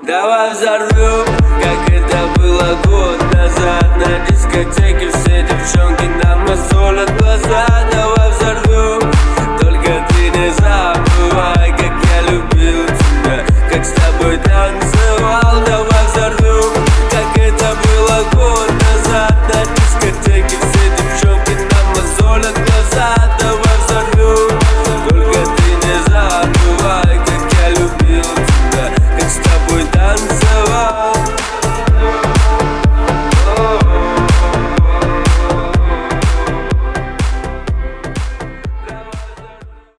Давай взорвем, как это было год назад. На дискотеке все девчонки нам мозолят глаза. Давай взорвем, только ты не забывай, как я любил тебя, как с тобой танцевал. Давай взорвем, как это было год назад. На дискотеке